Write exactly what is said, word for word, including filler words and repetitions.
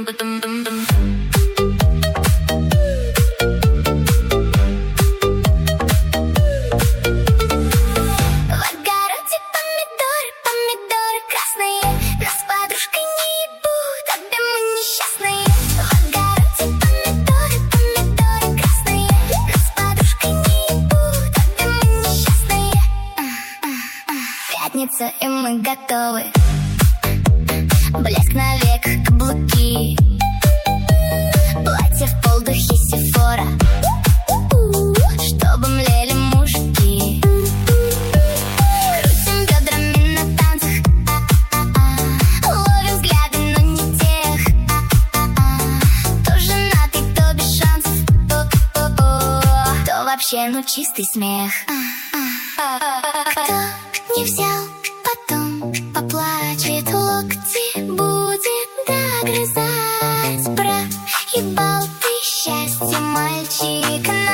помидоры, помидоры красные. Нас с подружкой не ебут, обе мы несчастные. В огороде помидоры, помидоры красные. Нас с подружкой не ебут, обе мы несчастные. Пятница, и мы готовы. Блеск навек, каблуки, платье в полдухе Сефора, чтобы млели мужики. Крутим бедрами на танцах, ловим взгляды, но не тех. То женатый, то без шансов, то вообще, ну, чистый смех. Кто не взял, потом поплачет, локти будет догрызать. Проебал ты счастье, мальчик.